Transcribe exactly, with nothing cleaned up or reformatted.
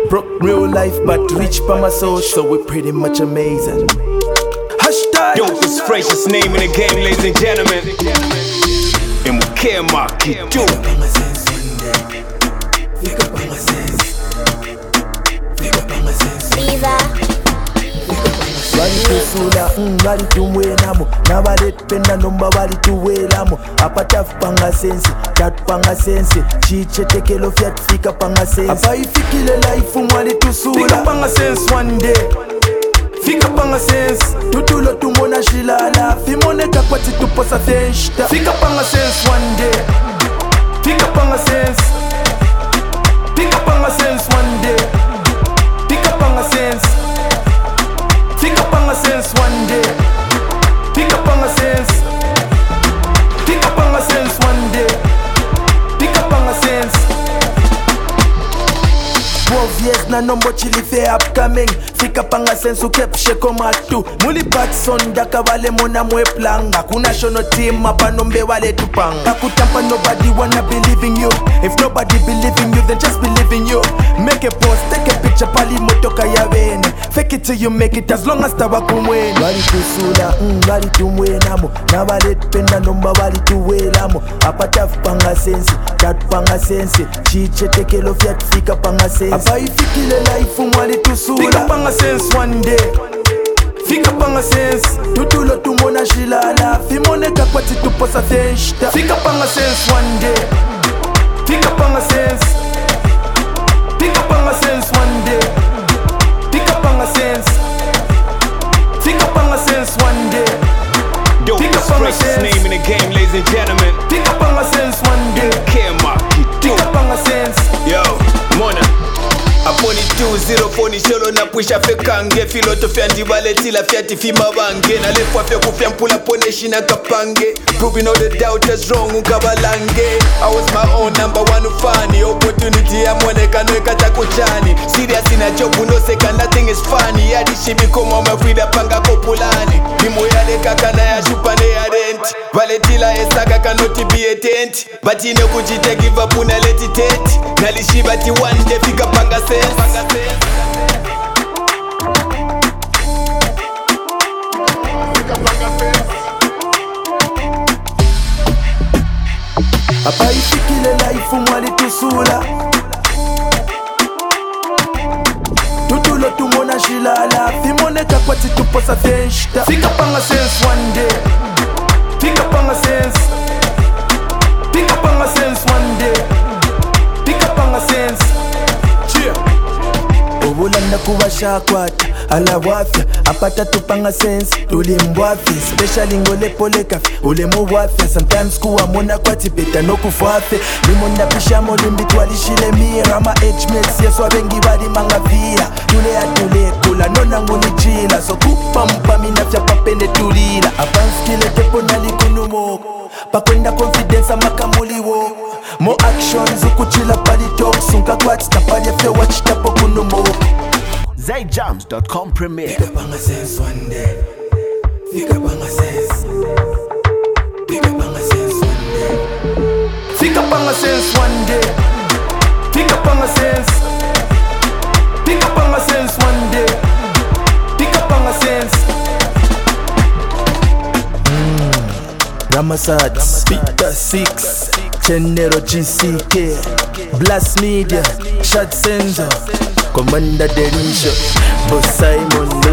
Broke real life but rich by my soul, so we're pretty much amazing. Hashtag dopest, freshest name in the game, ladies and gentlemen. And we care mark you do. Bali tusula, mm, bali tumwenamo. Nabale penda nomba bali tuwelamo. Apata panga sensi, dat panga sensi. Chiche tekelo fiat fika panga sensi. Apa ifikile life mwali tusula. Fika panga sensi one day. Fika panga sensi. Tutulo tumona shilala. Fimoneka kwati tuposa fenshta. Fika panga sensi one day. Fika panga sensi. Fika panga sensi one day. Fika panga sensi. Pick up on a sense one day. Pick up on a sense. Pick up on a sense one day. Pick up on a sense. twelve years na number chili fair upcoming. Pick up on a sense who kept sheko matu. Muli Patson daka wale mona mwe planga. Kuna shono team mapa nombe wale tupanga. Kakutampa nobody wanna believe in you. If nobody believe in you, then just believe in you. Make a post, take a picture, pali motoka ya wene. Fake it till you make it, as long as tawa kumweni. Bali tusula, mm, bali tumwenamo. Na bali penda nomba bali tuwelamo. Apata panga sensi, dat panga sensi. Chiche tekelo fiat fika panga sensi. Apa ifikile life mwali tusula. Fika panga sensi one day. Fika panga sensi. Tutulo tumona shilala. Fimoneka kwati tuposa fenshta. Fika panga sensi one day. Fika panga sensi. Pick up on a sense one day. Pick up on a sense. Pick up on a sense one day. Dopest, freshest name in the game, ladies and gentlemen. Pick up on a sense one day. Care mark you do. Pick up on a sense. Yo, Mona. Aponi two zero phone sholo na pusha fekange filotofi andibale la fiati fima bange na lefwa fe kufya mpula pone shina kapange proving all the doubters wrong ukabalange. I was my own number one funny opportunity ya mwoneka nweka takuchani serious in a job no second nothing is funny yadi shibi koma mafrida panga kopulani nimo yale kakana ya shupane ya rent valetila esaka kanoti be a tent but ine kujite give up una let it tent nalishiba ti one day fika panga sense. Apa ifikile life mwali tusula. Tutulo tumona shilala. Fimoneka kwati tuposa fenshta. Fika panga sense one day. Fika panga sense. Fika panga sense one day. Fika panga sense. Cheer. Obulanda kuwa shakwata ala wafya apata tupanga sense tulimbwafya especially ngole polekafi ule muwafya sometimes kuwa mona kwati peta no kufafya limonda pishamo limbi twalishile mira ma h-mates yesu abengi bali manga via tule atule kula nona nguni chila so kupa mpa minafya papende tulila apanskile tepo nalikunumoko pakwenda confidence amakamuliwo more actions ukuchila pali talk sunka kwati tapali afya watch tapo kunumoko zay jams dot com premiere. Pick up on a sense one day. Pick up on a sense. Pick up on a sense one day. Pick up on a sense one day. Pick up on a sense. Pick up on a sense one day. Pick up on a sense. Mm. Ramasad, Peter six, Chenero G C K, Blast Media, Shad Senzo, Commander Denisha, Boss Simon.